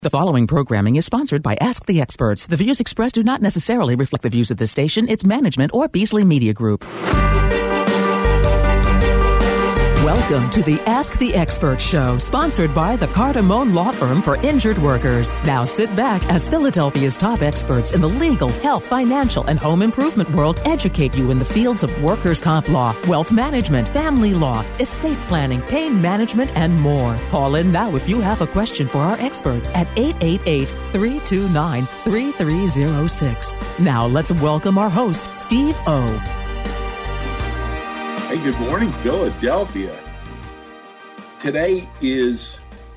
The following programming is sponsored by Ask the Experts. The views expressed do not necessarily reflect the views of this station, its management, or Beasley Media Group. Welcome to the Ask the Expert show, sponsored by the Cardamone Law Firm for Injured Workers. Now sit back as Philadelphia's top experts in the legal, health, financial, and home improvement world educate you in the fields of workers' comp law, wealth management, family law, estate planning, pain management, and more. Call in now if you have a question for our experts at 888-329-3306. Now let's welcome our host, Steve O. Hey, good morning, Philadelphia. Today is,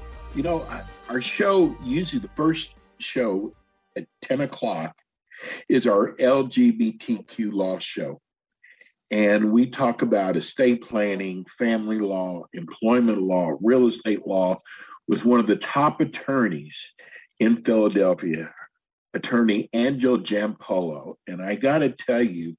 our show, usually the first show at 10 o'clock is our LGBTQ law show. And we talk about estate planning, family law, employment law, real estate law with one of the top attorneys in Philadelphia, attorney Angela Giampolo. And I got to tell you,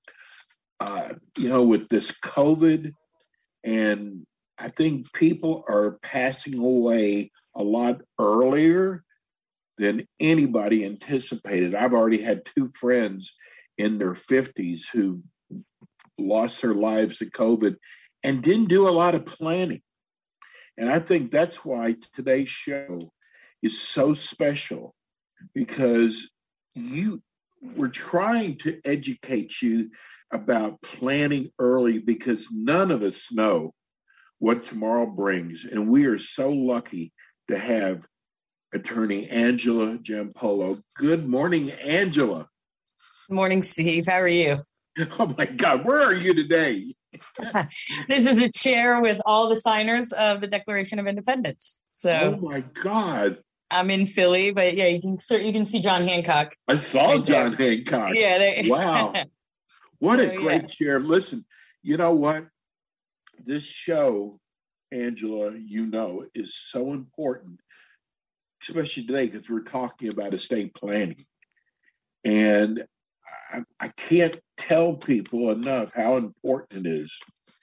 with this COVID, and I think people are passing away a lot earlier than anybody anticipated. I've already had two friends in their 50s who lost their lives to COVID and didn't do a lot of planning. And I think that's why today's show is so special, because we're trying to educate you about planning early, because none of us know what tomorrow brings. And we are so lucky to have attorney Angela Giampolo. Good morning, Angela. Good morning, Steve. How are you? Oh my God, where are you today? This is the chair with all the signers of the Declaration of Independence. So, oh my God. I'm in Philly, but yeah, you can see John Hancock. I saw John Hancock. Yeah. Wow. What a great chair. Listen, you know what? This show, Angela, is so important, especially today, because we're talking about estate planning. And I can't tell people enough how important it is.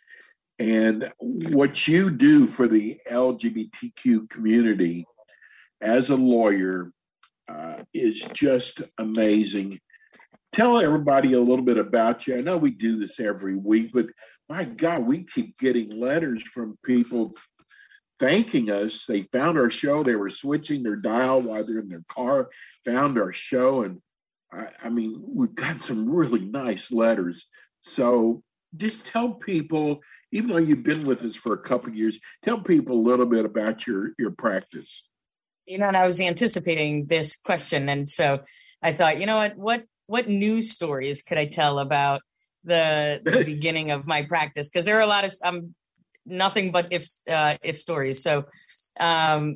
And what you do for the LGBTQ community as a lawyer is just amazing. Tell everybody a little bit about you. I know we do this every week, but my God, we keep getting letters from people thanking us. They found our show. They were switching their dial while they're in their car, found our show. And we've got some really nice letters. So just tell people, even though you've been with us for a couple of years, tell people a little bit about your practice. And I was anticipating this question. And so I thought, what news stories could I tell about the beginning of my practice? Because there are a lot of nothing but if stories. So, when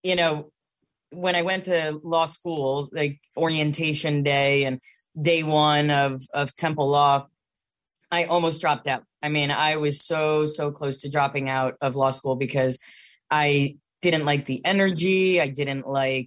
I went to law school, like orientation day and day one of Temple Law, I almost dropped out. I was so close to dropping out of law school because I didn't like the energy. I didn't like,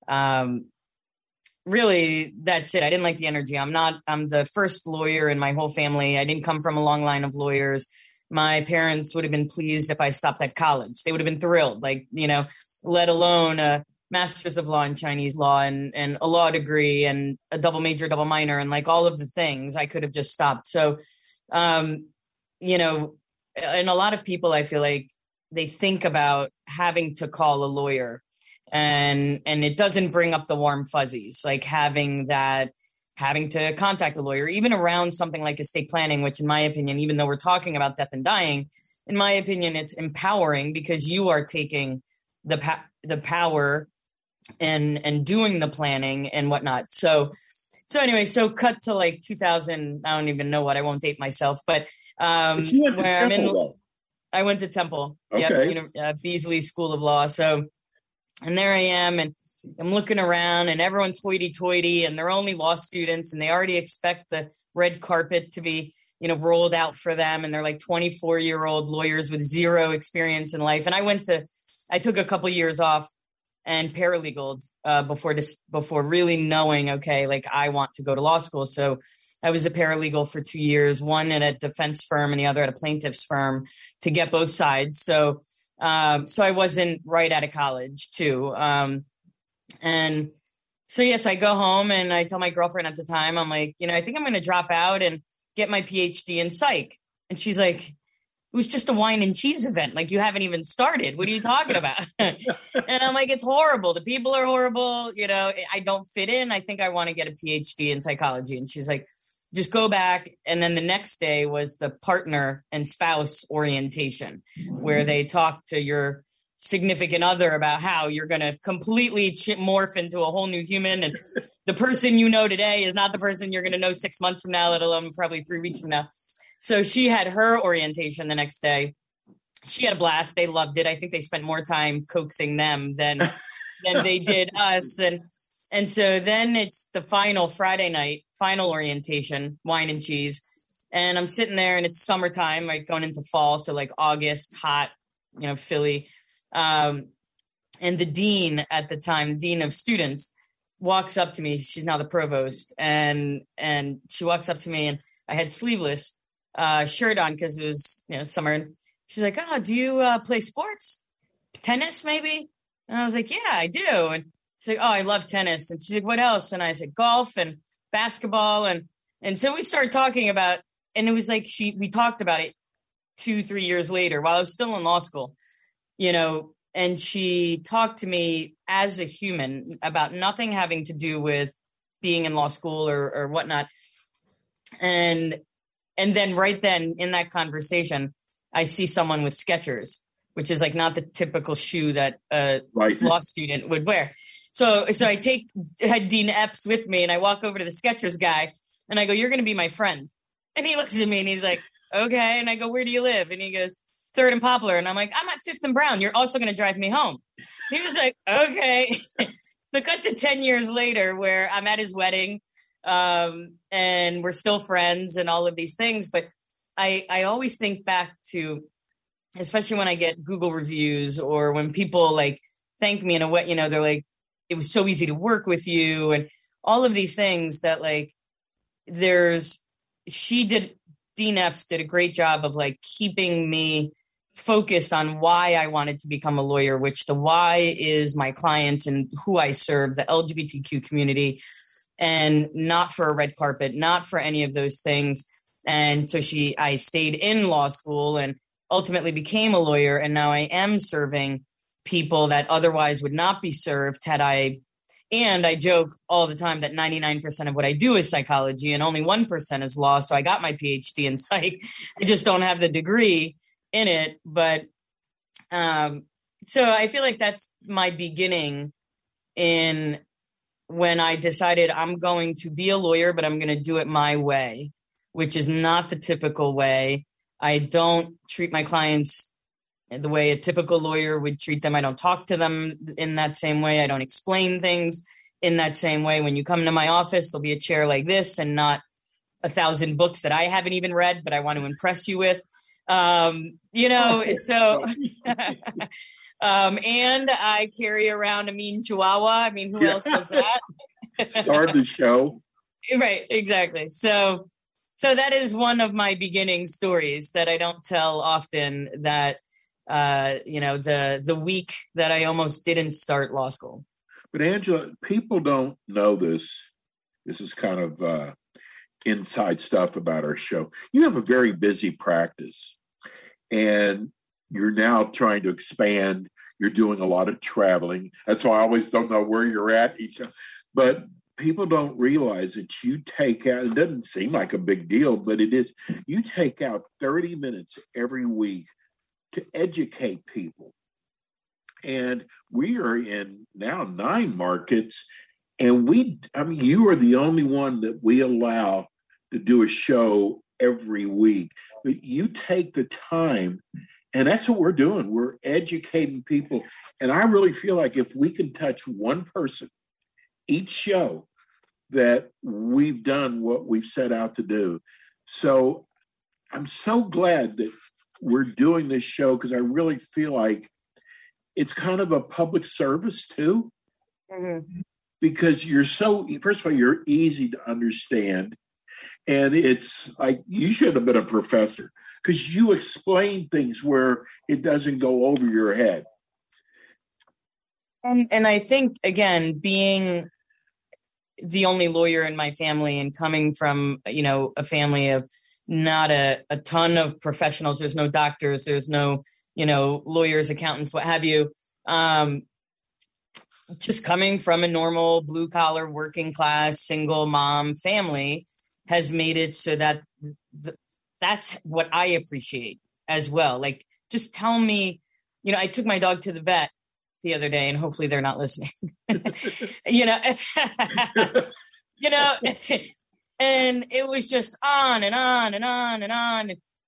really, that's it. I didn't like the energy. I'm the first lawyer in my whole family. I didn't come from a long line of lawyers. My parents would have been pleased if I stopped at college. They would have been thrilled, let alone a master's of law in Chinese law and a law degree and a double major, double minor, and all of the things. I could have just stopped. So, and a lot of people, I feel like they think about having to call a lawyer. And it doesn't bring up the warm fuzzies, like having to contact a lawyer, even around something like estate planning, which in my opinion, even though we're talking about death and dying, in my opinion, it's empowering because you are taking the power and doing the planning and whatnot. So anyway, cut to 2000, I don't even know what, I won't date myself, but you went to Temple, I went to Temple, okay. Beasley School of Law. So, and there I am, and I'm looking around, and everyone's hoity-toity, and they're only law students, and they already expect the red carpet to be, rolled out for them, and they're 24-year-old lawyers with zero experience in life. And I took a couple years off and paralegalled before really knowing, okay, I want to go to law school. So I was a paralegal for 2 years, one at a defense firm and the other at a plaintiff's firm, to get both sides. So I wasn't right out of college too. And so, yes, I go home and I tell my girlfriend at the time, I'm like, I think I'm going to drop out and get my PhD in psych. And she's like, it was just a wine and cheese event. Like, you haven't even started. What are you talking about? And I'm like, it's horrible. The people are horrible. I don't fit in. I think I want to get a PhD in psychology. And she's like, just go back. And then the next day was the partner and spouse orientation, where they talk to your significant other about how you're going to completely morph into a whole new human. And the person you know today is not the person you're going to know 6 months from now, let alone probably 3 weeks from now. So she had her orientation the next day. She had a blast. They loved it. I think they spent more time coaxing them than they did us. And so then it's the final Friday night, final orientation, wine and cheese. And I'm sitting there and it's summertime, right, going into fall. So like August, hot, Philly. And the dean at the time, dean of students, walks up to me. She's now the provost. And she walks up to me and I had sleeveless shirt on because it was summer. She's like, oh, do you play sports? Tennis maybe? And I was like, yeah, I do. And she's like, oh, I love tennis. And she's like, what else? And I said, golf and basketball. And so we started talking about, and it was like we talked about it 2-3 years later while I was still in law school, and she talked to me as a human about nothing having to do with being in law school or whatnot. And then right then in that conversation, I see someone with Skechers, which is like not the typical shoe that a law student would wear. So I take Dean Epps with me and I walk over to the Skechers guy and I go, you're going to be my friend. And he looks at me and he's like, okay. And I go, where do you live? And he goes, 3rd and Poplar. And I'm like, I'm at 5th and Brown. You're also going to drive me home. He was like, okay. So cut to 10 years later where I'm at his wedding. And we're still friends and all of these things. But I always think back to, especially when I get Google reviews or when people like thank me in a way, they're like, it was so easy to work with you and all of these things that like Dean Epps did a great job of like keeping me focused on why I wanted to become a lawyer, which the why is my clients and who I serve, the LGBTQ community, and not for a red carpet, not for any of those things. And so I stayed in law school and ultimately became a lawyer. And now I am serving people that otherwise would not be served and I joke all the time that 99% of what I do is psychology and only 1% is law. So I got my PhD in psych. I just don't have the degree in it. But so I feel like that's my beginning in when I decided I'm going to be a lawyer, but I'm going to do it my way, which is not the typical way. I don't treat my clients the way a typical lawyer would treat them. I don't talk to them in that same way. I don't explain things in that same way. When you come to my office, there'll be a chair like this and not 1,000 books that I haven't even read, but I want to impress you with. And I carry around a mean chihuahua. I mean, who else does that? Start the show. Right, exactly. So that is one of my beginning stories that I don't tell often, that the week that I almost didn't start law school. But Angela, people don't know this. This is kind of inside stuff about our show. You have a very busy practice and you're now trying to expand. You're doing a lot of traveling. That's why I always don't know where you're at each time. But people don't realize that you take out, it doesn't seem like a big deal, but it is. You take out 30 minutes every week to educate people. And we are in now 9 markets. And you are the only one that we allow to do a show every week. But you take the time, and that's what we're doing. We're educating people. And I really feel like if we can touch one person each show, that we've done what we've set out to do. So I'm so glad that we're doing this show, because I really feel like it's kind of a public service too. Mm-hmm. Because first of all, you're easy to understand. And it's like, you should have been a professor, because you explain things where it doesn't go over your head. And I think, again, being the only lawyer in my family and coming from, a family of not a ton of professionals, there's no doctors, there's no, lawyers, accountants, what have you. Just coming from a normal blue collar, working class, single mom family has made it so that that's what I appreciate as well. Like, just tell me, I took my dog to the vet the other day, and hopefully they're not listening, and it was just on and on and on and on,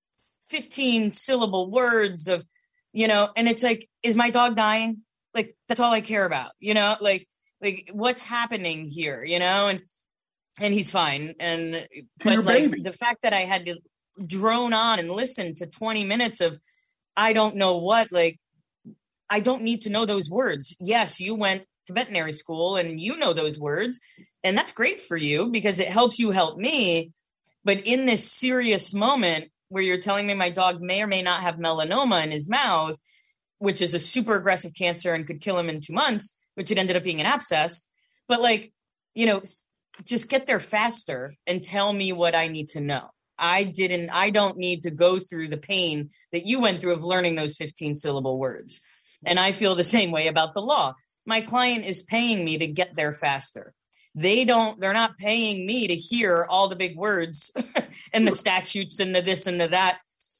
15 syllable words of, and it's like, is my dog dying? Like, that's all I care about, like what's happening here, and he's fine. But like the fact that I had to drone on and listen to 20 minutes of, I don't know what, like, I don't need to know those words. Yes, you went to veterinary school and you know those words, and that's great for you because it helps you help me. But in this serious moment where you're telling me my dog may or may not have melanoma in his mouth, which is a super aggressive cancer and could kill him in 2 months, which it ended up being an abscess. But like, just get there faster and tell me what I need to know. I don't need to go through the pain that you went through of learning those 15 syllable words. And I feel the same way about the law. My client is paying me to get there faster. They're not paying me to hear all the big words and the statutes and the this and the that.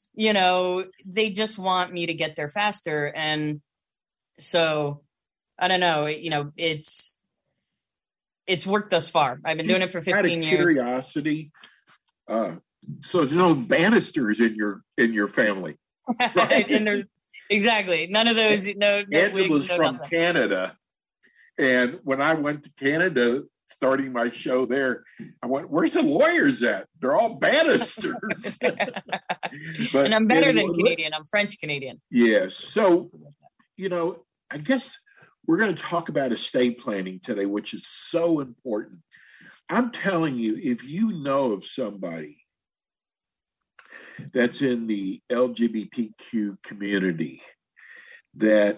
They just want me to get there faster. And so I don't know, it's worked thus far. I've been doing it for 15 years. Curiosity. So there's no Bannisters in your family. Right? And there's exactly none of those. No Angela's from Canada, and when I went to Canada, starting my show there, I went, "Where's the lawyers at? They're all Bannisters." And I'm better than Canadian. I'm French Canadian. Yes. So, I guess we're going to talk about estate planning today, which is so important. I'm telling you, if you know of somebody that's in the LGBTQ community that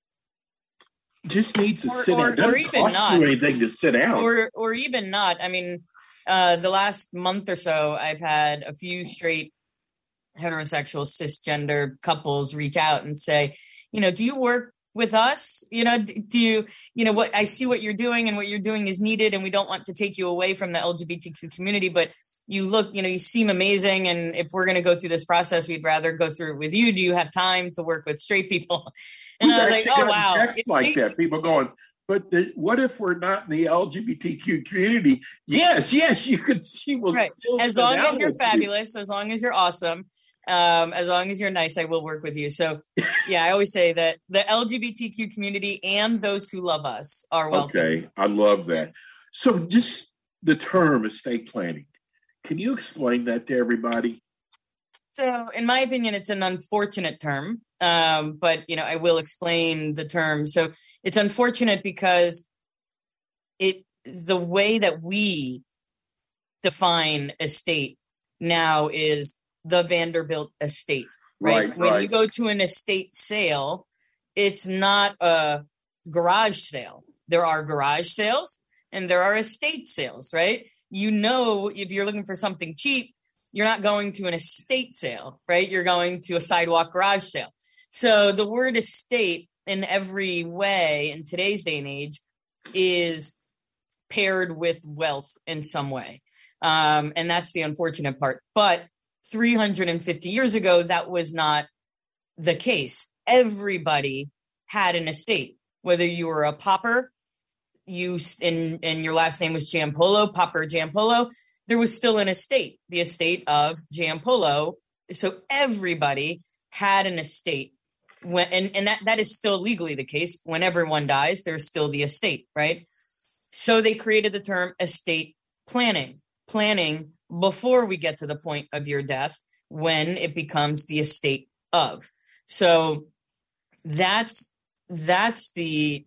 just needs to sit down. It doesn't cost you anything to sit down. Or even not. I mean, the last month or so, I've had a few straight heterosexual cisgender couples reach out and say, do you work with us? Do you, what I see what you're doing and what you're doing is needed, and we don't want to take you away from the LGBTQ community, but you look, you seem amazing. And if we're going to go through this process, we'd rather go through it with you. Do you have time to work with straight people? And I was like, oh, wow. Text like that. People going, but what if we're not in the LGBTQ community? Yes, you could. She will. Right. Still as long as you're fabulous, as long as you're awesome, as long as you're nice, I will work with you. So, yeah, I always say that the LGBTQ community and those who love us are welcome. Okay, I love that. So, just the term estate planning. Can you explain that to everybody? So, in my opinion, it's an unfortunate term, but, I will explain the term. So it's unfortunate because the way that we define estate now is the Vanderbilt estate, right? When you go to an estate sale, it's not a garage sale. There are garage sales and there are estate sales, right? If you're looking for something cheap, you're not going to an estate sale, right? You're going to a sidewalk garage sale. So the word estate in every way in today's day and age is paired with wealth in some way. And that's the unfortunate part. But 350 years ago, that was not the case. Everybody had an estate, whether you were a pauper, and your last name was Giampolo, Pauper Giampolo, there was still an estate, the estate of Giampolo. So everybody had an estate. And that is still legally the case. When everyone dies, there's still the estate, right? So they created the term estate planning before we get to the point of your death, when it becomes the estate of. So that's the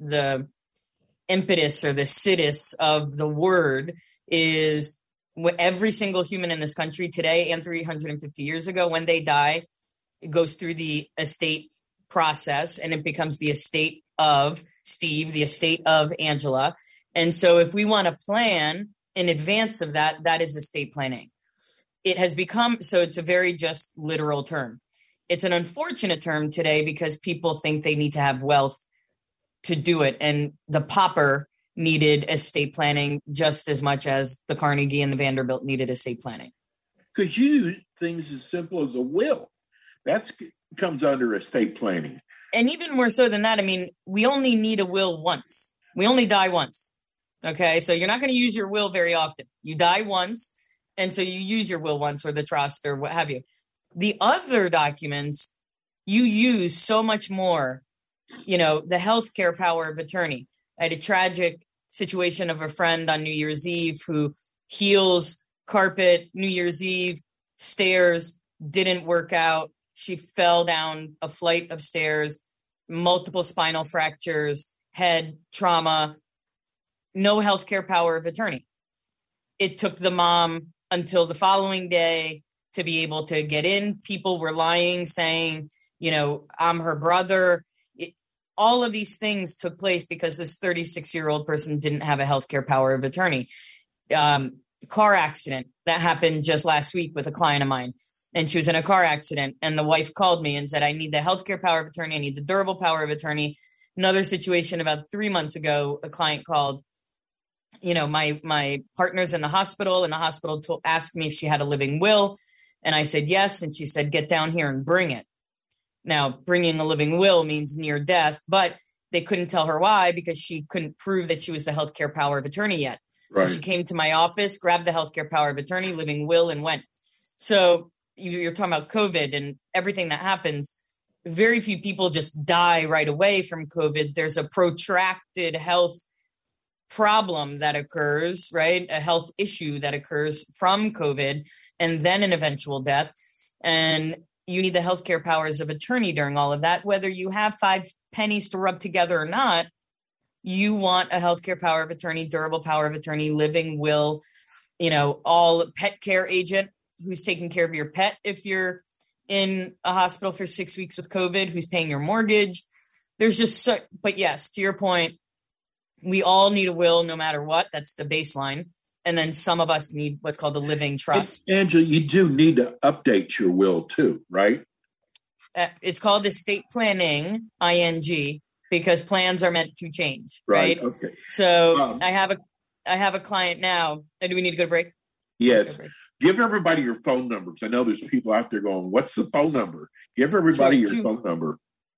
impetus or the situs of the word is every single human in this country today and 350 years ago, when they die, it goes through the estate process and it becomes the estate of Steve, the estate of Angela. And so if we want to plan in advance of that, that is estate planning. It has become, so it's a very just literal term. It's an unfortunate term today because people think they need to have wealth to do it. And the pauper needed estate planning just as much as the Carnegie and the Vanderbilt needed estate planning. Because you do things as simple as a will. That comes under estate planning. And even more so than that, I mean, we only need a will once. We only die once. Okay, so you're not going to use your will very often. You die once, and so you use your will once, or the trust, or what have you. The other documents, you use so much more. You know, the healthcare power of attorney. I had a tragic situation of a friend on New Year's Eve who heals carpet, New Year's Eve, stairs, didn't work out. She fell down a flight of stairs, multiple spinal fractures, head trauma, no healthcare power of attorney. It took the mom until the following day to be able to get in. People were lying, saying, you know, I'm her brother. All of these things took place because this 36-year-old person didn't have a healthcare power of attorney. Car accident that happened just last week with a client of mine. And she was in a car accident. And the wife called me and said, I need the healthcare power of attorney. I need the durable power of attorney. Another situation about 3 months ago, a client called, you know, my partner's in the hospital, and the hospital asked me if she had a living will. And I said, yes. And she said, get down here and bring it. Now, bringing a living will means near death, but they couldn't tell her why, because she couldn't prove that she was the healthcare power of attorney yet. Right. So she came to my office, grabbed the healthcare power of attorney, living will, and went. So you're talking about COVID and everything that happens. Very few people just die right away from COVID. There's a protracted health problem that occurs, right? A health issue that occurs from COVID, and then an eventual death. And you need the healthcare powers of attorney during all of that. Whether you have 5 pennies to rub together or not, you want a healthcare power of attorney, durable power of attorney, living will, you know, all pet care agent who's taking care of your pet if you're in a hospital for 6 weeks with COVID, who's paying your mortgage. There's just so, but yes, to your point, we all need a will no matter what. That's the baseline. And then some of us need what's called a living trust. Angela, you do need to update your will too, right? It's called estate planning, ING, because plans are meant to change, right? Okay. So I have a client now. Do we need to go to break? Yes. Give everybody your phone numbers. I know there's people out there going, what's the phone number? Give everybody your phone number.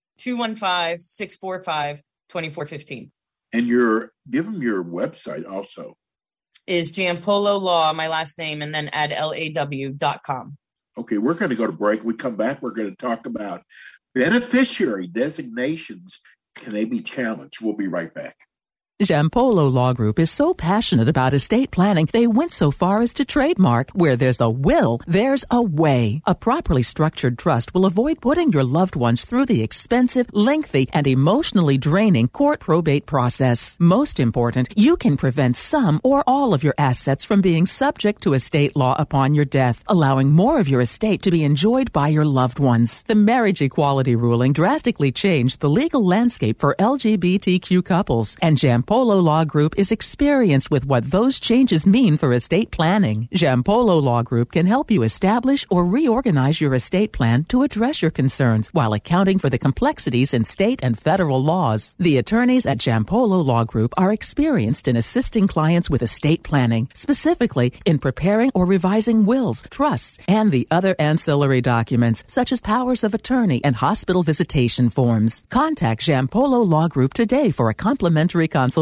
215-645-2415. And give them your website also. Is Giampolo Law, my last name, and then add LAW.com. Okay, we're going to go to break. We come back, we're going to talk about beneficiary designations. Can they be challenged? We'll be right back. Giampolo Law Group is so passionate about estate planning, they went so far as to trademark, where there's a will, there's a way. A properly structured trust will avoid putting your loved ones through the expensive, lengthy, and emotionally draining court probate process. Most important, you can prevent some or all of your assets from being subject to estate law upon your death, allowing more of your estate to be enjoyed by your loved ones. The marriage equality ruling drastically changed the legal landscape for LGBTQ couples, and Giampolo Law Group is experienced with what those changes mean for estate planning. Giampolo Law Group can help you establish or reorganize your estate plan to address your concerns while accounting for the complexities in state and federal laws. The attorneys at Giampolo Law Group are experienced in assisting clients with estate planning, specifically in preparing or revising wills, trusts, and the other ancillary documents such as powers of attorney and hospital visitation forms. Contact Giampolo Law Group today for a complimentary consultation.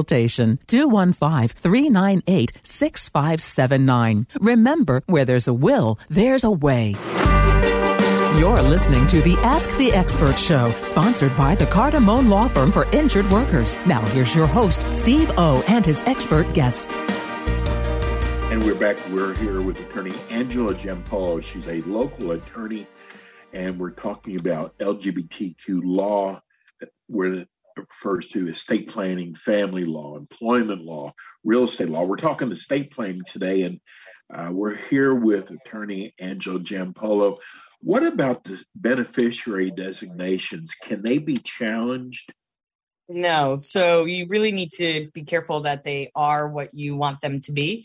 215-398-6579. Remember, where there's a will, there's a way. You're listening to the Ask the Expert Show, sponsored by the Cardamone Law Firm for Injured Workers. Now here's your host, Steve O, and his expert guest. And we're back. We're here with attorney Angela Giampolo. She's a local attorney, and we're talking about LGBTQ law, where it refers to estate planning, family law, employment law, real estate law. We're talking estate planning today, and we're here with attorney Angela Giampolo. What about the beneficiary designations? Can they be challenged? No. So you really need to be careful that they are what you want them to be.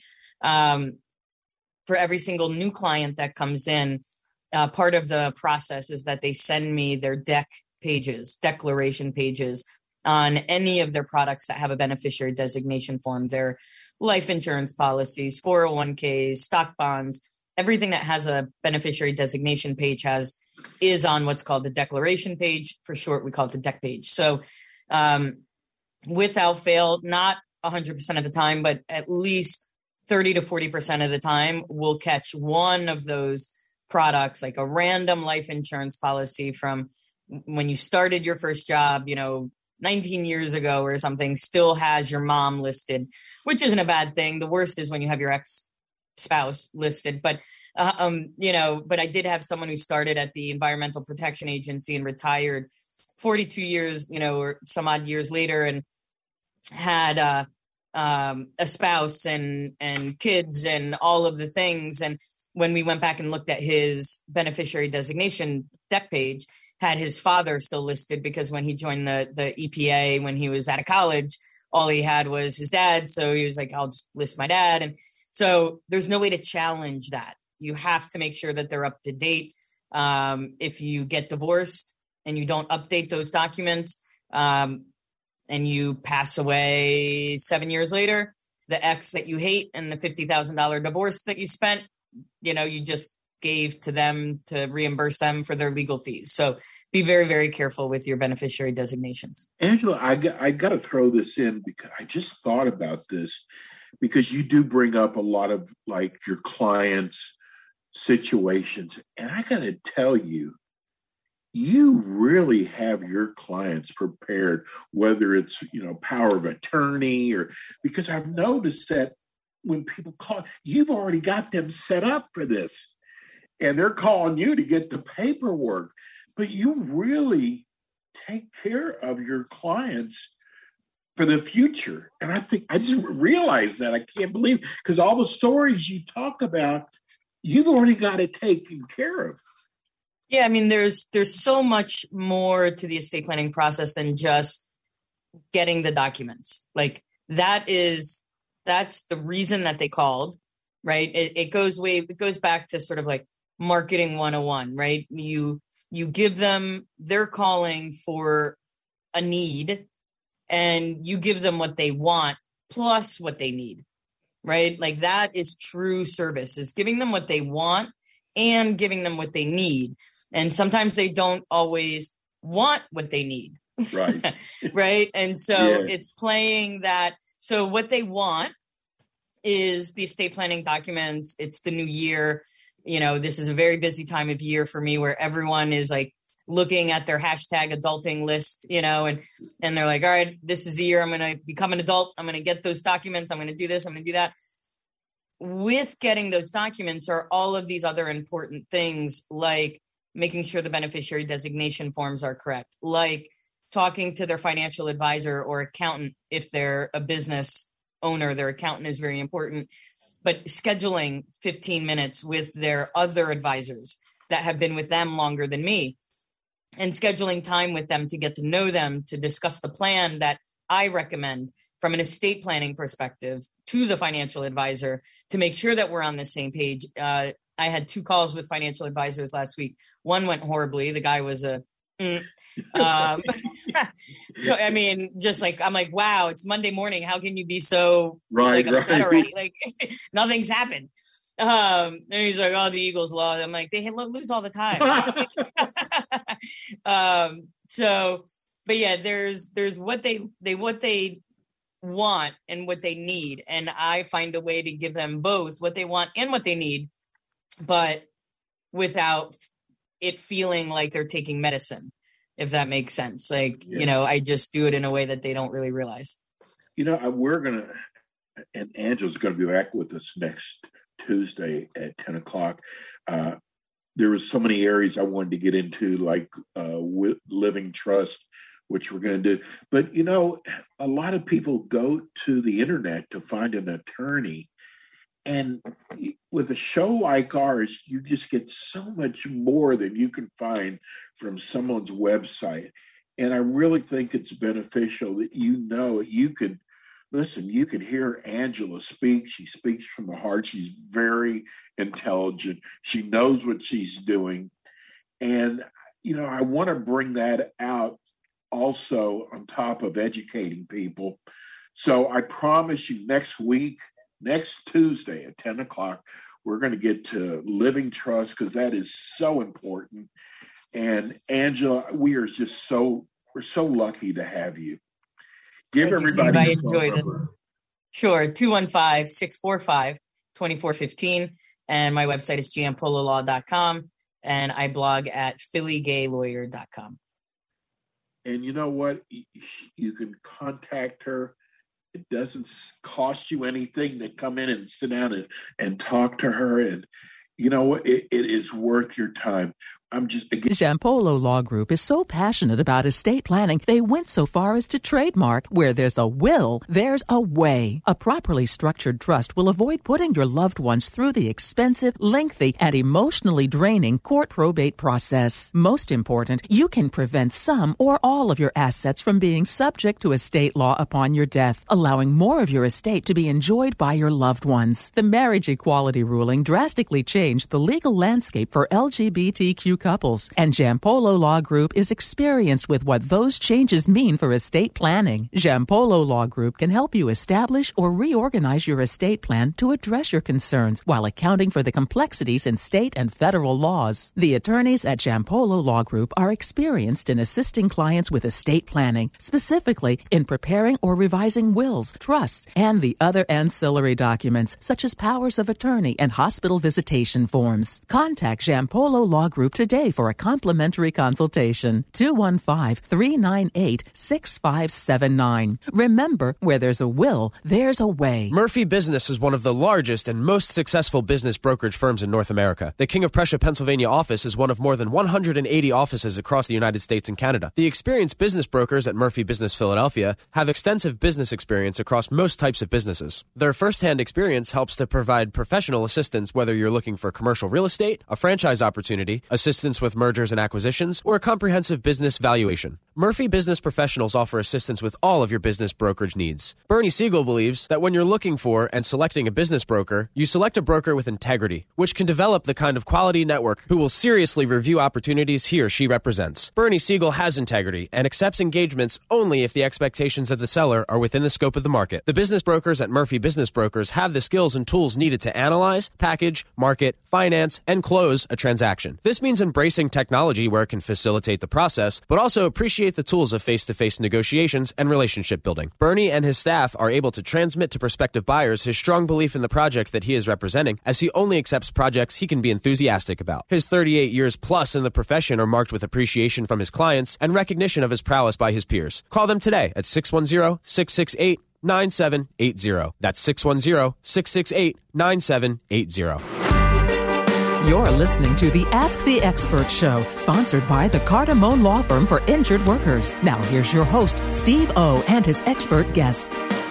For every single new client that comes in, part of the process is that they send me their declaration pages on any of their products that have a beneficiary designation form, their life insurance policies, 401ks, stock bonds, everything that has a beneficiary designation page is on what's called the declaration page. For short, we call it the deck page. So without fail, not 100% of the time, but at least 30 to 40% of the time, we'll catch one of those products, like a random life insurance policy from when you started your first job, 19 years ago or something, still has your mom listed, which isn't a bad thing. The worst is when you have your ex-spouse listed. But, but I did have someone who started at the Environmental Protection Agency and retired 42 years, or some odd years later, and had a spouse and kids and all of the things. And when we went back and looked at his beneficiary designation deck page, had his father still listed, because when he joined the EPA, when he was out of college, all he had was his dad. So he was like, I'll just list my dad. And so there's no way to challenge that. You have to make sure that they're up to date. If you get divorced and you don't update those documents, and you pass away 7 years later, the ex that you hate and the $50,000 divorce that you spent, you just gave to them to reimburse them for their legal fees. So be very, very careful with your beneficiary designations. Angela, I got to throw this in because I just thought about this, because you do bring up a lot of like your clients' situations. And I got to tell you, you really have your clients prepared, whether it's, power of attorney or, because I've noticed that when people call, you've already got them set up for this and they're calling you to get the paperwork, but you really take care of your clients for the future. And I think I just realized that. I can't believe, because all the stories you talk about, you've already got it taken care of. Yeah, I mean, there's so much more to the estate planning process than just getting the documents. Like that's the reason that they called, right? It goes back to sort of like marketing 101, right? You give them, they're calling for a need, and you give them what they want plus what they need, right? Like that is true service, is giving them what they want and giving them what they need. And sometimes they don't always want what they need. Right. Right. And so It's playing that. So what they want is the estate planning documents. It's the new year. This is a very busy time of year for me, where everyone is like looking at their hashtag adulting list, and they're like, all right, this is the year I'm going to become an adult. I'm going to get those documents. I'm going to do this. I'm going to do that. With getting those documents are all of these other important things, like making sure the beneficiary designation forms are correct, like talking to their financial advisor or accountant. If they're a business owner, their accountant is very important, but scheduling 15 minutes with their other advisors that have been with them longer than me, and scheduling time with them to get to know them, to discuss the plan that I recommend from an estate planning perspective to the financial advisor, to make sure that we're on the same page. I had 2 calls with financial advisors last week. One went horribly. The guy was so, I mean, just like, I'm like, wow, it's Monday morning. How can you be so upset already? Like nothing's happened. And he's like, oh, the Eagles lost. I'm like, they lose all the time. But yeah, there's what they want and what they need. And I find a way to give them both what they want and what they need, but without it feeling like they're taking medicine, if that makes sense. Like, I just do it in a way that they don't really realize. And Angela's going to be back with us next Tuesday at 10 o'clock. There was so many areas I wanted to get into, like living trust, which we're going to do. But, a lot of people go to the internet to find an attorney. And with a show like ours, you just get so much more than you can find from someone's website. And I really think it's beneficial that you can listen, you can hear Angela speak. She speaks from the heart. She's very intelligent. She knows what she's doing. And, I want to bring that out also on top of educating people. So I promise you next Tuesday at 10 o'clock, we're going to get to Living Trust because that is so important. And Angela, we're so lucky to have you. Give everybody. I enjoy this. Sure. 215-645-2415. And my website is giampololaw.com. And I blog at phillygaylawyer.com. And you know what? You can contact her. It doesn't cost you anything to come in and sit down and talk to her. And you know what? It is worth your time. Giampolo Law Group is so passionate about estate planning, they went so far as to trademark, where there's a will, there's a way. A properly structured trust will avoid putting your loved ones through the expensive, lengthy, and emotionally draining court probate process. Most important, you can prevent some or all of your assets from being subject to estate law upon your death, allowing more of your estate to be enjoyed by your loved ones. The marriage equality ruling drastically changed the legal landscape for LGBTQ couples, and Giampolo Law Group is experienced with what those changes mean for estate planning. Giampolo Law Group can help you establish or reorganize your estate plan to address your concerns while accounting for the complexities in state and federal laws. The attorneys at Giampolo Law Group are experienced in assisting clients with estate planning, specifically in preparing or revising wills, trusts, and the other ancillary documents such as powers of attorney and hospital visitation forms. Contact Giampolo Law Group today for a complimentary consultation. 215-398-6579. Remember, where there's a will, there's a way. Murphy Business is one of the largest and most successful business brokerage firms in North America. The King of Prussia, Pennsylvania office is one of more than 180 offices across the United States and Canada. The experienced business brokers at Murphy Business Philadelphia have extensive business experience across most types of businesses. Their first-hand experience helps to provide professional assistance whether you're looking for commercial real estate, a franchise opportunity, assistance with mergers and acquisitions, or a comprehensive business valuation. Murphy Business Professionals offer assistance with all of your business brokerage needs. Bernie Siegel believes that when you're looking for and selecting a business broker, you select a broker with integrity, which can develop the kind of quality network who will seriously review opportunities he or she represents. Bernie Siegel has integrity and accepts engagements only if the expectations of the seller are within the scope of the market. The business brokers at Murphy Business Brokers have the skills and tools needed to analyze, package, market, finance, and close a transaction. This means embracing technology where it can facilitate the process, but also appreciate the tools of face-to-face negotiations and relationship building. Bernie and his staff are able to transmit to prospective buyers his strong belief in the project that he is representing, as he only accepts projects he can be enthusiastic about. His 38 years plus in the profession are marked with appreciation from his clients and recognition of his prowess by his peers. Call them today at 610-668-9780. That's 610-668-9780. You're listening to the Ask the Expert Show, sponsored by the Cardamone Law Firm for Injured Workers. Now here's your host, Steve O, and his expert guest.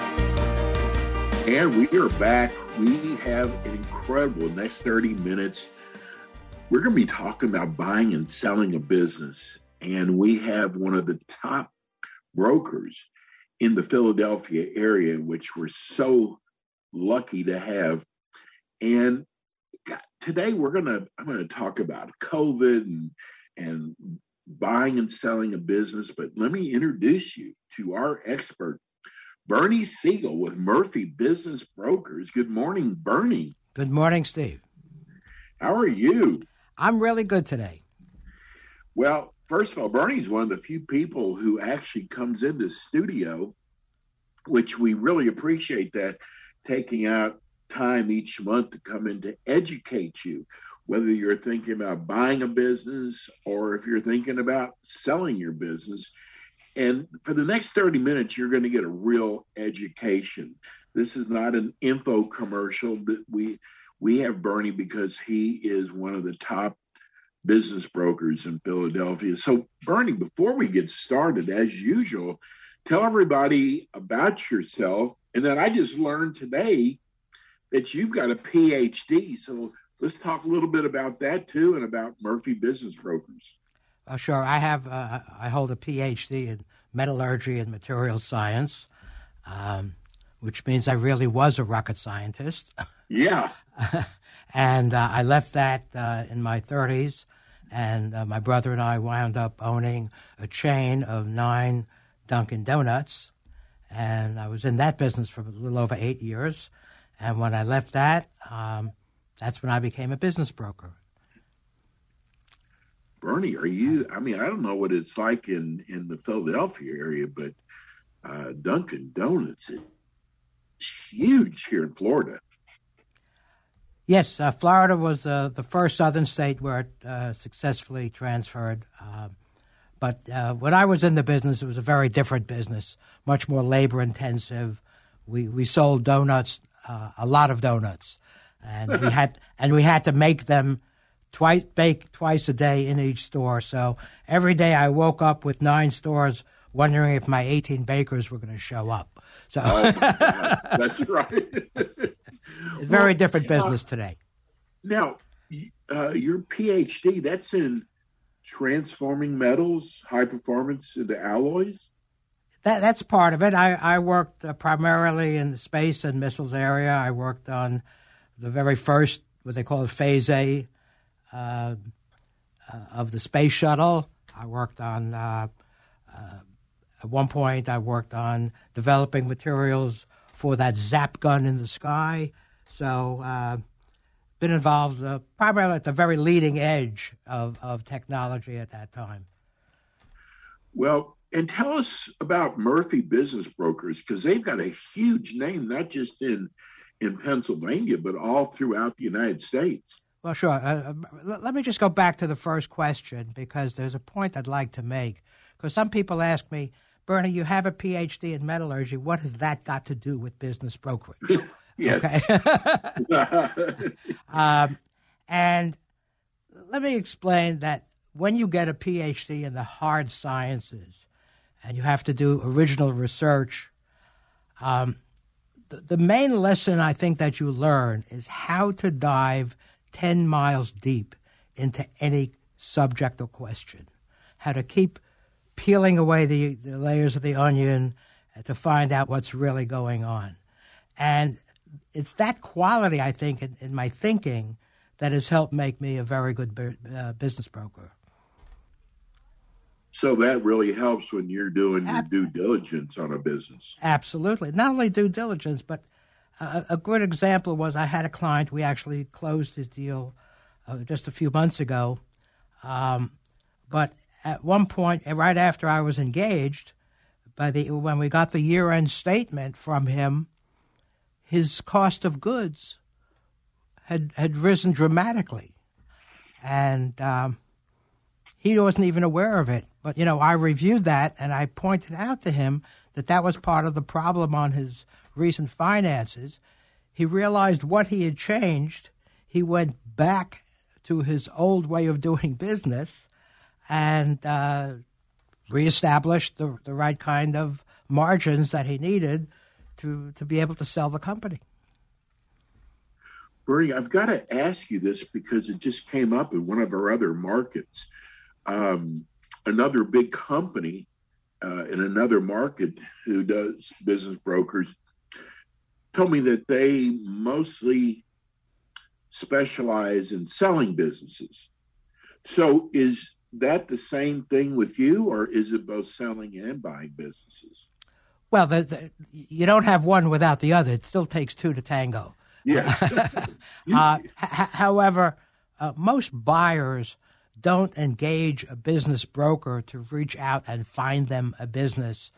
And we are back. We have an incredible next 30 minutes. We're going to be talking about buying and selling a business. And we have one of the top brokers in the Philadelphia area, which we're so lucky to have. And today I'm going to talk about COVID and buying and selling a business, but let me introduce you to our expert, Bernie Siegel with Murphy Business Brokers. Good morning, Bernie. Good morning, Steve. How are you? I'm really good today. Well, first of all, Bernie's one of the few people who actually comes into studio, which we really appreciate that, taking out time each month to come in to educate you, whether you're thinking about buying a business or if you're thinking about selling your business. And for the next 30 minutes, you're going to get a real education. This is not an info commercial. We have Bernie because he is one of the top business brokers in Philadelphia. So Bernie, before we get started, as usual, tell everybody about yourself. And then I just learned today that you've got a PhD. So let's talk a little bit about that too, and about Murphy Business Brokers. Sure. I hold a PhD in metallurgy and materials science, which means I really was a rocket scientist. Yeah. And I left that in my 30s, and my brother and I wound up owning a chain of 9 Dunkin' Donuts, and I was in that business for a little over 8 years. And when I left that, that's when I became a business broker. Bernie, I don't know what it's like in the Philadelphia area, but Dunkin' Donuts is huge here in Florida. Yes, Florida was the first southern state where it successfully transferred. But when I was in the business, it was a very different business, much more labor intensive. We sold donuts, a lot of donuts, and we had to make them bake twice a day in each store. So every day I woke up with 9 stores, wondering if my 18 bakers were going to show up. So oh my God, that's right. It's very different business today. Now, your PhD, that's in transforming metals, high performance into alloys? That's part of it. I worked primarily in the space and missiles area. I worked on the very first, what they call Phase A of the space shuttle. I worked on, at one point, I worked on developing materials for that zap gun in the sky. So been involved primarily at the very leading edge of technology at that time. Well, and tell us about Murphy Business Brokers, because they've got a huge name, not just in Pennsylvania, but all throughout the United States. Well, sure. Let me just go back to the first question, because there's a point I'd like to make. Because some people ask me, Bernie, you have a PhD in metallurgy. What has that got to do with business brokerage? Yes. Okay. And let me explain that when you get a PhD in the hard sciences and you have to do original research, the main lesson I think that you learn is how to dive 10 miles deep into any subject or question, how to keep peeling away the layers of the onion to find out what's really going on. And it's that quality, I think, in my thinking that has helped make me a very good business broker. So that really helps when you're doing your due diligence on a business. Absolutely. Not only due diligence, but a good example was I had a client. We actually closed his deal just a few months ago. But at one point, right after I was engaged, when we got the year-end statement from him, his cost of goods had risen dramatically. And he wasn't even aware of it. But, I reviewed that, and I pointed out to him that was part of the problem on his recent finances. He realized what he had changed. He went back to his old way of doing business and reestablished the right kind of margins that he needed to be able to sell the company. Bernie, I've got to ask you this because it just came up in one of our other markets. Another big company in another market who does business brokers told me that they mostly specialize in selling businesses. So is that the same thing with you, or is it both selling and buying businesses? Well, you don't have one without the other. It still takes two to tango. Yes. However, most buyers don't engage a business broker to reach out and find them a business.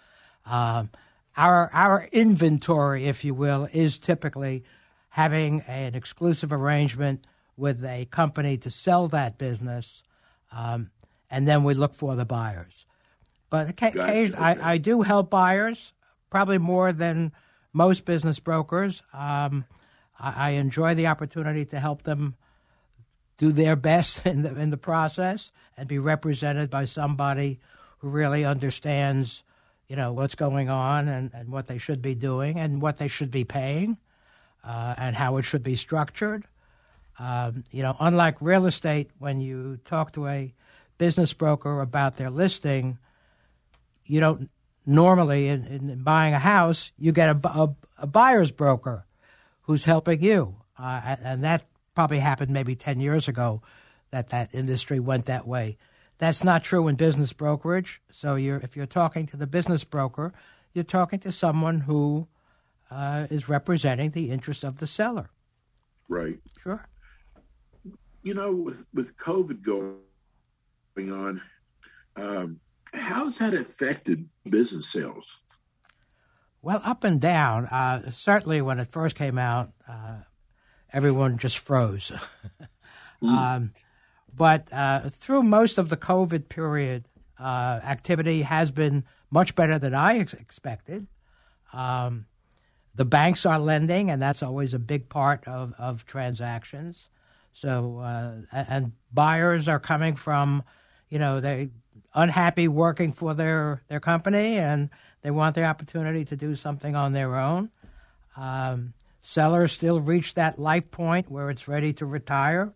Our inventory, if you will, is typically having an exclusive arrangement with a company to sell that business, and then we look for the buyers. But occasionally, I do help buyers, probably more than most business brokers. I enjoy the opportunity to help them do their best in the process and be represented by somebody who really understands, what's going on and what they should be doing and what they should be paying and how it should be structured. Unlike real estate, when you talk to a business broker about their listing, you don't normally, in buying a house, you get a buyer's broker who's helping you. And that probably happened maybe 10 years ago that industry went that way. That's not true in business brokerage. So if you're talking to the business broker, you're talking to someone who is representing the interests of the seller. Right. Sure. You know, with COVID going on, how's that affected business sales? Well, up and down. Certainly when it first came out, everyone just froze. But through most of the COVID period, activity has been much better than I expected. The banks are lending, and that's always a big part of transactions. So, and buyers are coming from, they unhappy working for their company, and they want the opportunity to do something on their own. Sellers still reach that life point where it's ready to retire.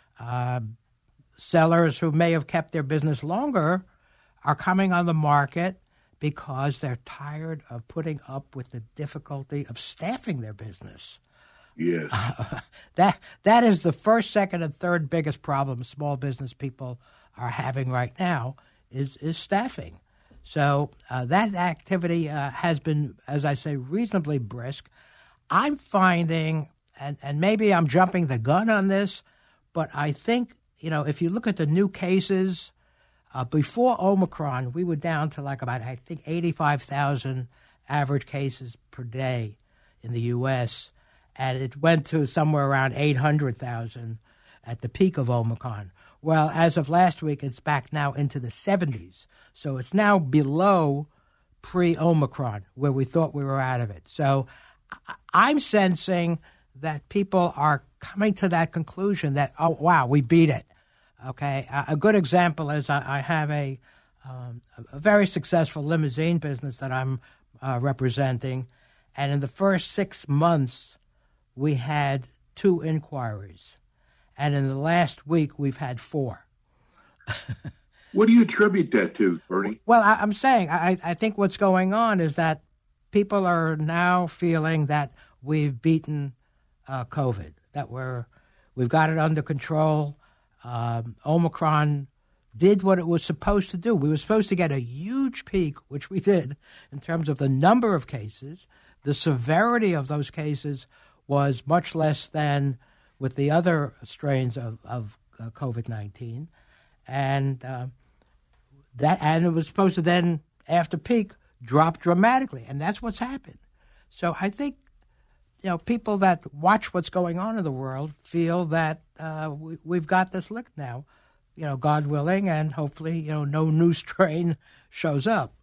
Sellers who may have kept their business longer are coming on the market because they're tired of putting up with the difficulty of staffing their business. Yes. That is the first, second, and third biggest problem small business people are having right now is staffing. So that activity has been, as I say, reasonably brisk. I'm finding, and maybe I'm jumping the gun on this, but I think, if you look at the new cases, before Omicron, we were down to like about, I think, 85,000 average cases per day in the U.S., and it went to somewhere around 800,000 at the peak of Omicron. Well, as of last week, it's back now into the 70s. So it's now below pre-Omicron, where we thought we were out of it. So I'm sensing that people are coming to that conclusion that, oh, wow, we beat it. Okay, a good example is I have a very successful limousine business that I'm representing, and in the first 6 months, we had 2 inquiries, and in the last week, we've had 4. What do you attribute that to, Bernie? Well, I'm saying I think what's going on is that people are now feeling that we've beaten COVID, that we've got it under control. Omicron did what it was supposed to do. We were supposed to get a huge peak, which we did, in terms of the number of cases. The severity of those cases was much less than with the other strains of COVID-19. And it was supposed to then, after peak, drop dramatically. And that's what's happened. So I think, people that watch what's going on in the world feel that we've got this licked now, God willing, and hopefully, no new strain shows up.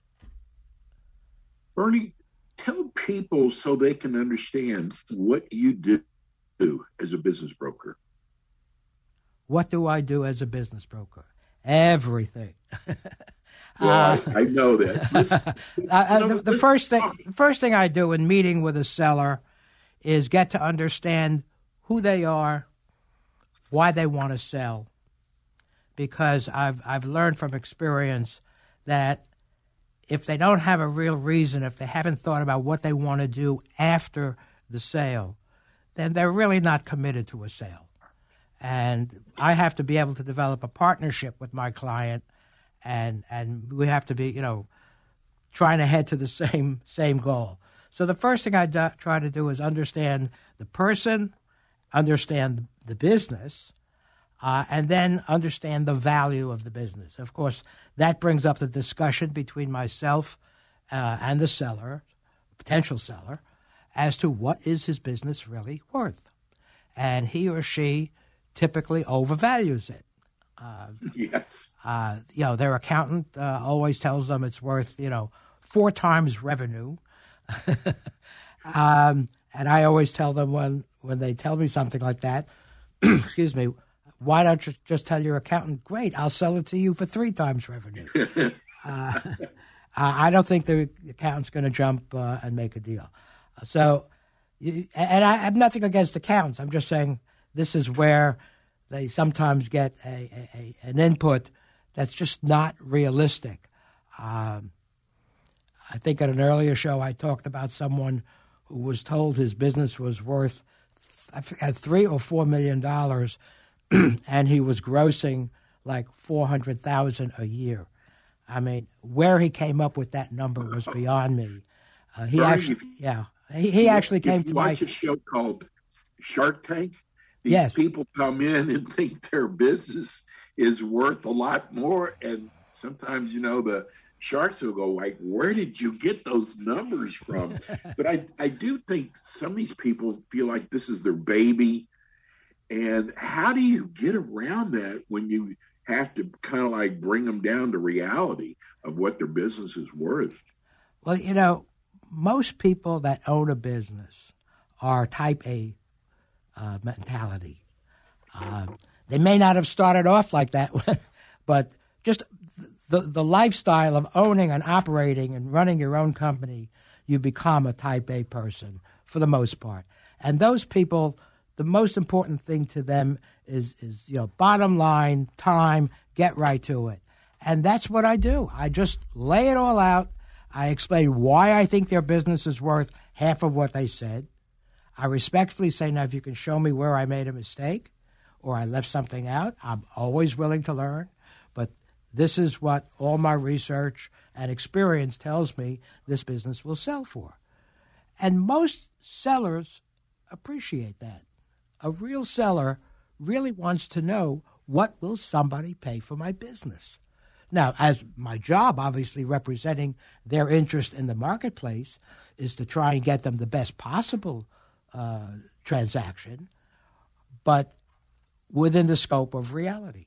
Bernie, tell people so they can understand what you do as a business broker. What do I do as a business broker? Everything. Well, I know that. The first thing I do in meeting with a seller is get to understand who they are, why they want to sell, because I've learned from experience that if they don't have a real reason, if they haven't thought about what they want to do after the sale, then they're really not committed to a sale. And I have to be able to develop a partnership with my client, and we have to be, trying to head to the same goal. So the first thing I try to do is understand the person, understand the business, and then understand the value of the business. Of course, that brings up the discussion between myself and the seller, potential seller, as to what is his business really worth. And he or she typically overvalues it. Yes. Their accountant always tells them it's worth, 4 times revenue. And I always tell them when they tell me something like that, excuse me, why don't you just tell your accountant, great, I'll sell it to you for 3 times revenue. I don't think the accountant's going to jump and make a deal. And I have nothing against accountants. I'm just saying this is where they sometimes get an input that's just not realistic. I think at an earlier show I talked about someone who was told his business was worth, I forget, $3 or $4 million, and he was grossing like $400,000 a year. I mean, where he came up with that number was beyond me. He actually came to my. Watch a show called Shark Tank. These Yes. people come in and think their business is worth a lot more, and sometimes the sharks will go like, "Where did you get those numbers from?" But I do think some of these people feel like this is their baby, and how do you get around that when you have to kind of like bring them down to reality of what their business is worth? Well, most people that own a business are type A mentality. They may not have started off like that, but just the lifestyle of owning and operating and running your own company, you become a type A person for the most part. And those people, the most important thing to them is bottom line, time, get right to it. And that's what I do. I just lay it all out. I explain why I think their business is worth half of what they said. I respectfully say, now, if you can show me where I made a mistake or I left something out, I'm always willing to learn. But this is what all my research and experience tells me this business will sell for. And most sellers appreciate that. A real seller really wants to know, what will somebody pay for my business? Now, as my job, obviously representing their interest in the marketplace, is to try and get them the best possible transaction, but within the scope of reality.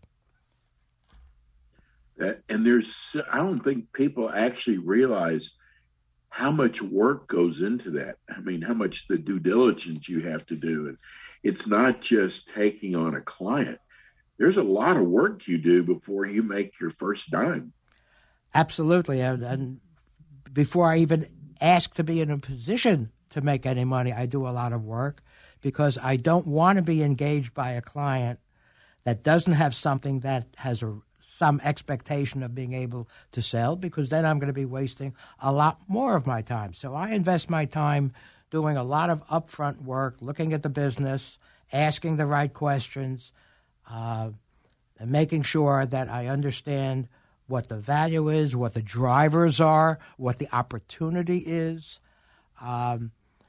And I don't think people actually realize how much work goes into that. I mean, how much the due diligence you have to do. And it's not just taking on a client. There's a lot of work you do before you make your first dime. Absolutely. And before I even ask to be in a position to make any money, I do a lot of work, because I don't want to be engaged by a client that doesn't have something that has some expectation of being able to sell, because then I'm going to be wasting a lot more of my time. So I invest my time doing a lot of upfront work, looking at the business, asking the right questions, and making sure that I understand what the value is, what the drivers are, what the opportunity is. So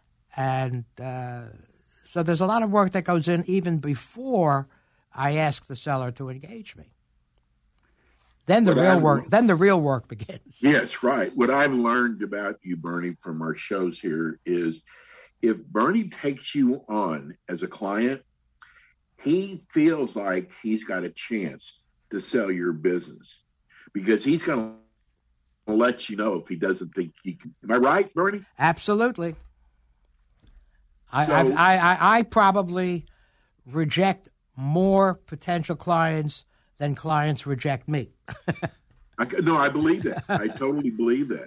there's a lot of work that goes in even before I ask the seller to engage me. Then the real work begins. Yes, right. What I've learned about you, Bernie, from our shows here is, if Bernie takes you on as a client, he feels like he's got a chance to sell your business, because he's going to let you know if he doesn't think he can. Am I right, Bernie? Absolutely. I probably reject more potential clients than clients reject me. No, I believe that. I totally believe that.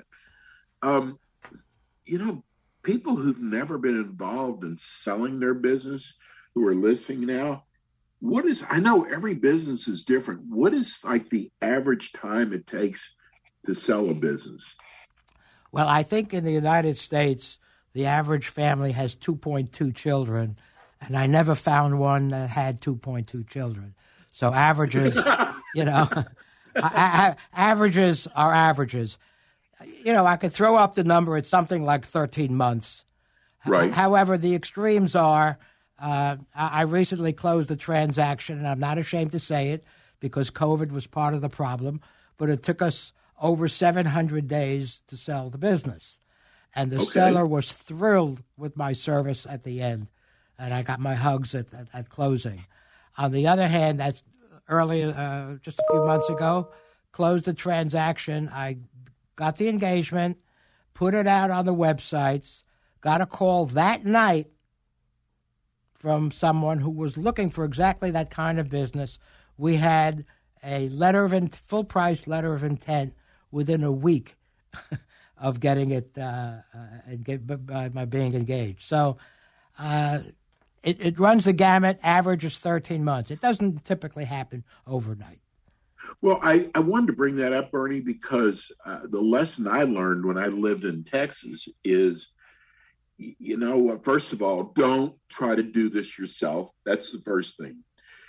People who've never been involved in selling their business, who are listening now, I know every business is different. What is like the average time it takes to sell a business? Well, I think in the United States, the average family has 2.2 children, and I never found one that had 2.2 children. So averages, averages are averages. I could throw up the number. It's something like 13 months. Right. However, the extremes are, I recently closed a transaction, and I'm not ashamed to say it, because COVID was part of the problem, but it took us over 700 days to sell the business. And the seller was thrilled with my service at the end, and I got my hugs at closing. On the other hand, that's earlier, just a few months ago, closed the transaction. I got the engagement, put it out on the websites, got a call that night from someone who was looking for exactly that kind of business. We had a full-price letter of intent within a week of getting it by being engaged. So it runs the gamut. Average is 13 months. It doesn't typically happen overnight. Well, I wanted to bring that up, Bernie, because the lesson I learned when I lived in Texas is, first of all, don't try to do this yourself. That's the first thing.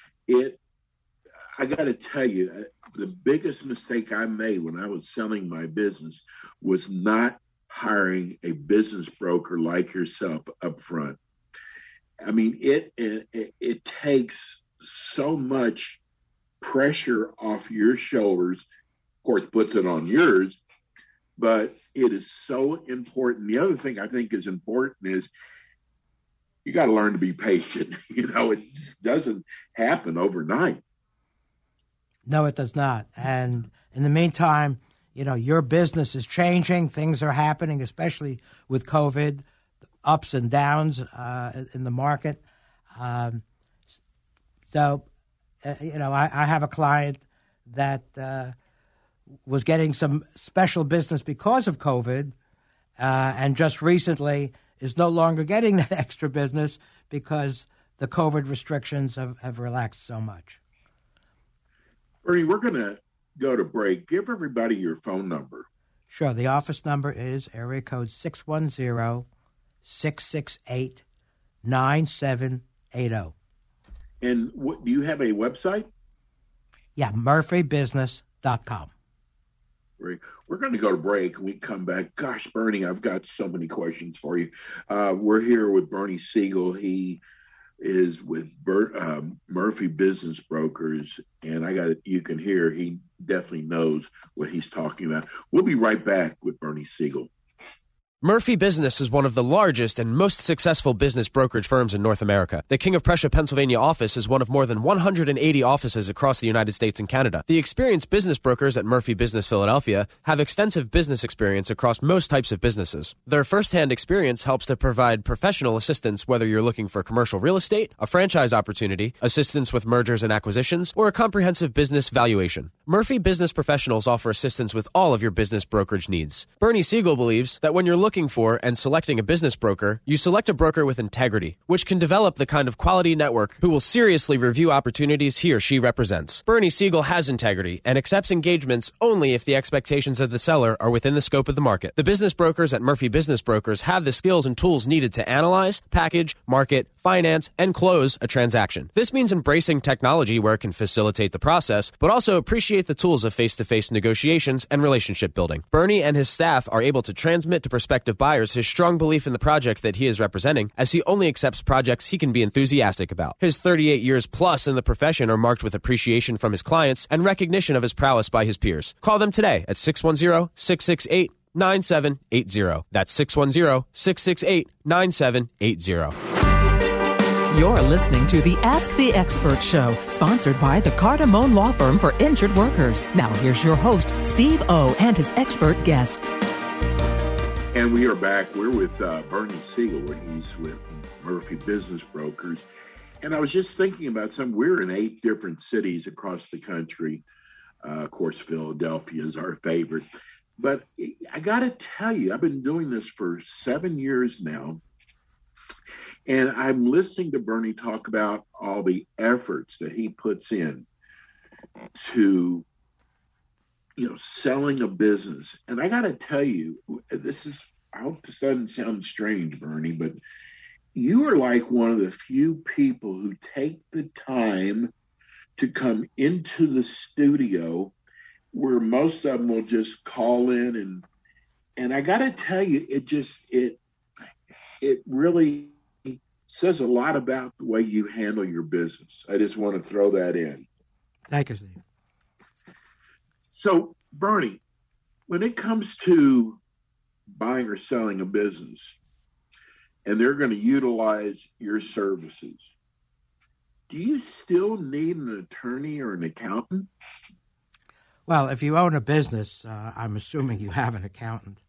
I got to tell you, the biggest mistake I made when I was selling my business was not hiring a business broker like yourself up front. I mean, it takes so much pressure off your shoulders, of course, puts it on yours, but it is so important. The other thing I think is important is you got to learn to be patient. It just doesn't happen overnight. No, it does not. And in the meantime, your business is changing. Things are happening, especially with COVID, ups and downs in the market. I have a client that was getting some special business because of COVID, and just recently is no longer getting that extra business because the COVID restrictions have relaxed so much. Bernie, we're going to go to break. Give everybody your phone number. Sure. The office number is area code 610-668-9780. And do you have a website? Yeah, murphybusiness.com. Great. We're going to go to break and we come back. Gosh, Bernie, I've got so many questions for you. We're here with Bernie Siegel. He is with Murphy Business Brokers, and you can hear he definitely knows what he's talking about. We'll be right back with Bernie Siegel. Murphy Business is one of the largest and most successful business brokerage firms in North America. The King of Prussia, Pennsylvania office is one of more than 180 offices across the United States and Canada. The experienced business brokers at Murphy Business Philadelphia have extensive business experience across most types of businesses. Their first-hand experience helps to provide professional assistance whether you're looking for commercial real estate, a franchise opportunity, assistance with mergers and acquisitions, or a comprehensive business valuation. Murphy Business Professionals offer assistance with all of your business brokerage needs. Bernie Siegel believes that when you're looking for and selecting a business broker, you select a broker with integrity, which can develop the kind of quality network who will seriously review opportunities he or she represents. Bernie Siegel has integrity and accepts engagements only if the expectations of the seller are within the scope of the market. The business brokers at Murphy Business Brokers have the skills and tools needed to analyze, package, market, finance, and close a transaction. This means embracing technology where it can facilitate the process, but also appreciate the tools of face-to-face negotiations and relationship building. Bernie and his staff are able to transmit to prospective buyers his strong belief in the project that he is representing, as he only accepts projects he can be enthusiastic about. His 38 years plus in the profession are marked with appreciation from his clients and recognition of his prowess by his peers. Call them today at 610-668-9780. That's 610-668-9780. You're listening to the Ask the Expert Show, sponsored by the Cardamone Law Firm for Injured Workers. Now here's your host, Steve O, and his expert guest. And we are back. We're with Bernie Siegel, where he's with Murphy Business Brokers. And I was just thinking about we're in 8 different cities across the country. Of course, Philadelphia is our favorite. But I got to tell you, I've been doing this for 7 years now. And I'm listening to Bernie talk about all the efforts that he puts in to selling a business. And I got to tell you, I hope this doesn't sound strange, Bernie, but you are like one of the few people who take the time to come into the studio, where most of them will just call in. And I got to tell you, it really says a lot about the way you handle your business. I just want to throw that in. Thank you, Steve. So, Bernie, when it comes to buying or selling a business, and they're going to utilize your services, do you still need an attorney or an accountant? Well, if you own a business, I'm assuming you have an accountant.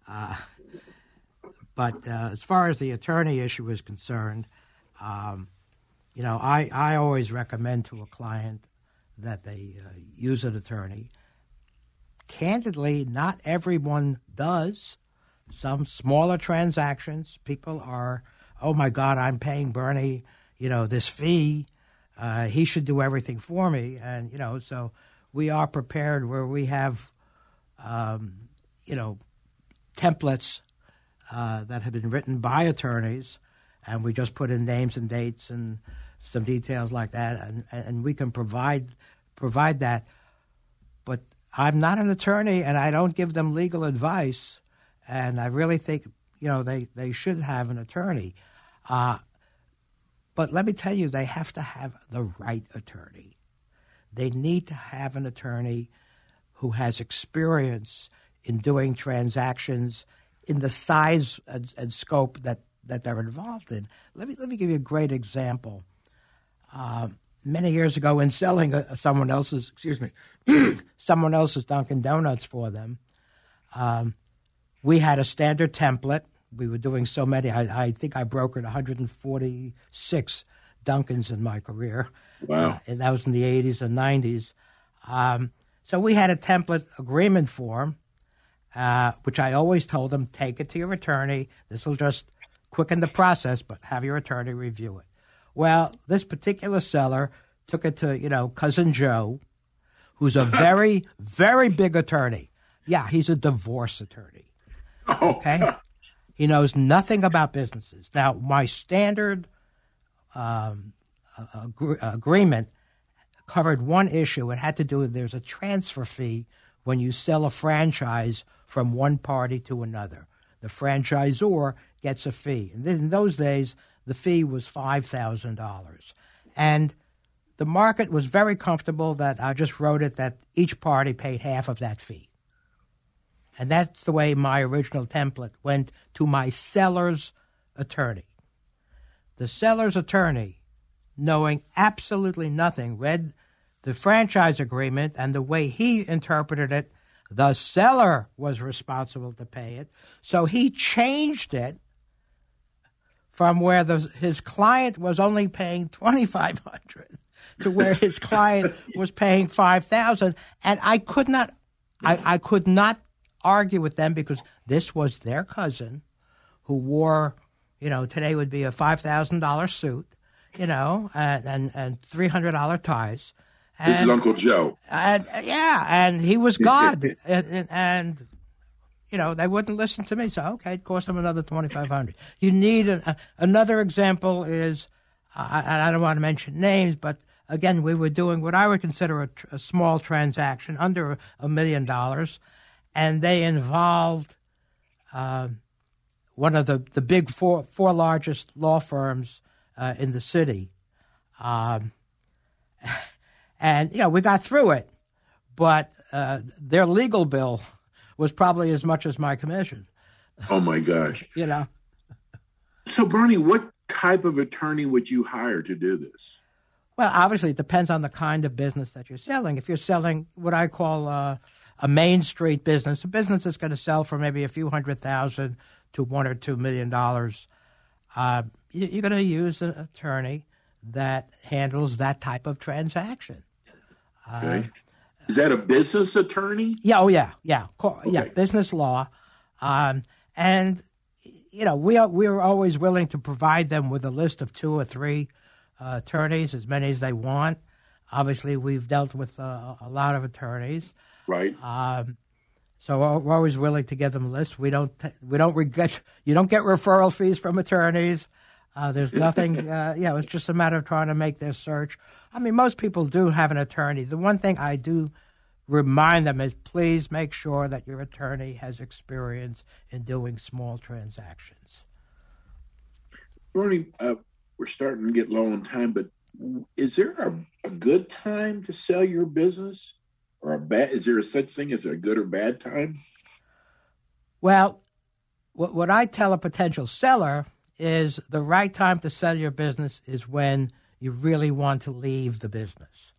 But as far as the attorney issue is concerned, I always recommend to a client that they use an attorney. Candidly, not everyone does. Some smaller transactions, people are, oh my God, I'm paying Bernie, this fee. He should do everything for me. And, so we are prepared where we have, templates that have been written by attorneys, and we just put in names and dates and some details like that, and we can provide that. But I'm not an attorney, and I don't give them legal advice, and I really think they should have an attorney. But let me tell you, they have to have the right attorney. They need to have an attorney who has experience in doing transactions in the size and scope that they're involved in. Let me give you a great example. Many years ago, in selling someone else's Dunkin' Donuts for them, we had a standard template. We were doing so many. I think I brokered 146 Dunkins in my career. Wow. And that was in the 80s and 90s. So we had a template agreement form, which I always told them, take it to your attorney. This will just quicken the process, but have your attorney review it. Well, this particular seller took it to, Cousin Joe, who's a very, very big attorney. Yeah, he's a divorce attorney. Okay? God. He knows nothing about businesses. Now, my standard agreement covered one issue. It had to do with there's a transfer fee when you sell a franchise from one party to another. The franchisor gets a fee. And in those days, the fee was $5,000. And the market was very comfortable that I just wrote it that each party paid half of that fee. And that's the way my original template went to my seller's attorney. The seller's attorney, knowing absolutely nothing, read the franchise agreement, and the way he interpreted it, the seller was responsible to pay it. So he changed it from where his client was only paying $2,500 to where his client was paying $5,000. And I could not argue with them because this was their cousin who wore, today would be a $5,000 suit, and $300 ties. And, this is Uncle Joe. And he was God. and they wouldn't listen to me. So, okay, it cost them another $2,500. You need another example is, I don't want to mention names, but again, we were doing what I would consider a small transaction, under $1 million, and they involved one of the big four largest law firms in the city. And, we got through it, but their legal bill was probably as much as my commission. Oh, my gosh. So, Bernie, what type of attorney would you hire to do this? Well, obviously, it depends on the kind of business that you're selling. If you're selling what I call a Main Street business, a business that's going to sell for maybe a few $100,000 to $1 or $2 million, you're going to use an attorney that handles that type of transaction. Okay. Is that a business attorney? Yeah. Oh, yeah. Okay. Yeah. Business law. And, we're always willing to provide them with a list of 2 or 3 attorneys, as many as they want. Obviously, we've dealt with a lot of attorneys. Right. So we're always willing to give them a list. We don't regret. You don't get referral fees from attorneys. There's nothing. It's just a matter of trying to make their search. I mean, most people do have an attorney. The one thing I do remind them is please make sure that your attorney has experience in doing small transactions. Bernie, we're starting to get low on time, but is there a good time to sell your business, or a bad? Is there a such thing as a good or bad time? Well, what I tell a potential seller is the right time to sell your business is when you really want to leave the business.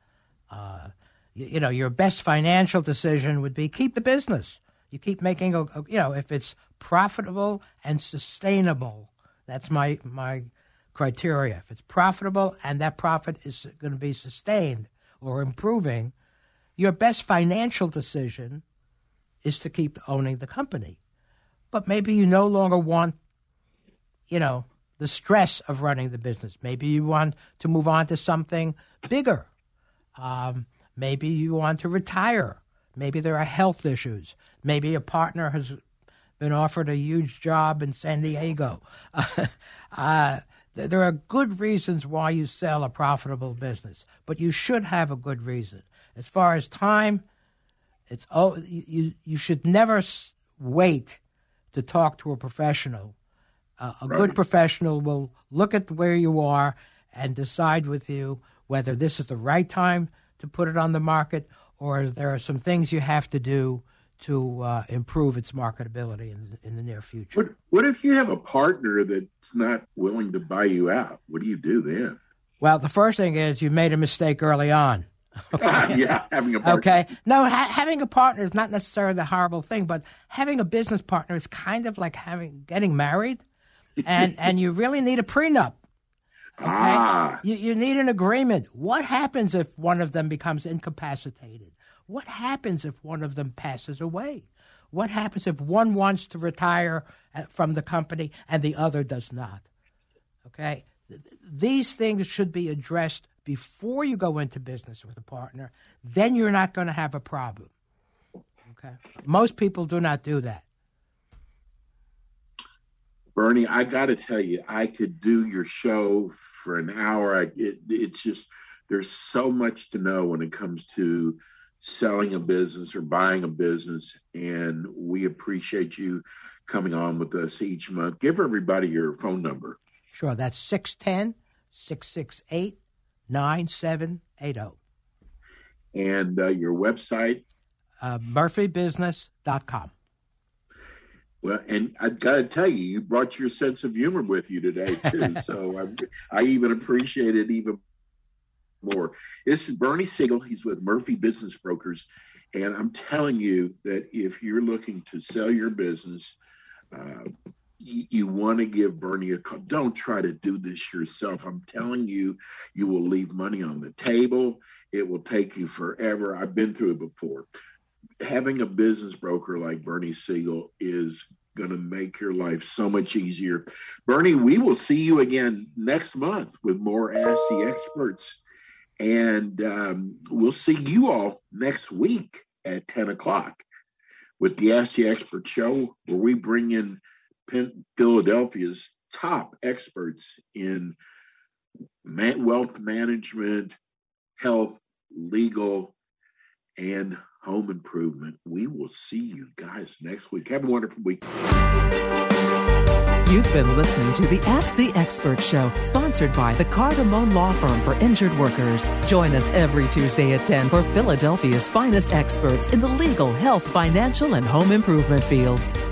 Your best financial decision would be keep the business. You keep making if it's profitable and sustainable. That's my criteria. If it's profitable and that profit is going to be sustained or improving, your best financial decision is to keep owning the company. But maybe you no longer want, the stress of running the business. Maybe you want to move on to something bigger. Maybe you want to retire. Maybe there are health issues. Maybe a partner has been offered a huge job in San Diego. There are good reasons why you sell a profitable business, but you should have a good reason. As far as time, you should never wait to talk to a professional. A good professional will look at where you are and decide with you whether this is the right time to put it on the market or there are some things you have to do to improve its marketability in the near future. What if you have a partner that's not willing to buy you out? What do you do then? Well, the first thing is you made a mistake early on. Okay. Yeah, having a partner. Okay. No, having a partner is not necessarily the horrible thing, but having a business partner is kind of like getting married, and you really need a prenup. Okay? You need an agreement. What happens if one of them becomes incapacitated? What happens if one of them passes away? What happens if one wants to retire from the company and the other does not? Okay? These things should be addressed before you go into business with a partner. Then you're not going to have a problem. Okay? Most people do not do that. Bernie, I got to tell you, I could do your show for an hour. It's just, there's so much to know when it comes to selling a business or buying a business, and we appreciate you coming on with us each month. Give everybody your phone number. Sure, that's 610-668-9780. And your website? murphybusiness.com. Well, and I got to tell you, you brought your sense of humor with you today, too. So I even appreciate it even more. This is Bernie Siegel. He's with Murphy Business Brokers. And I'm telling you that if you're looking to sell your business, you want to give Bernie a call. Don't try to do this yourself. I'm telling you, you will leave money on the table. It will take you forever. I've been through it before. Having a business broker like Bernie Siegel is going to make your life so much easier. Bernie, we will see you again next month with more Ask the Experts. And we'll see you all next week at 10 o'clock with the Ask the Expert show, where we bring in Philadelphia's top experts in wealth management, health, legal, and home improvement. We will see you guys next week. Have a wonderful week. You've been listening to the Ask the Expert Show, sponsored by the Cardamone Law Firm for Injured Workers. Join us every Tuesday at 10 for Philadelphia's finest experts in the legal, health, financial, and home improvement fields.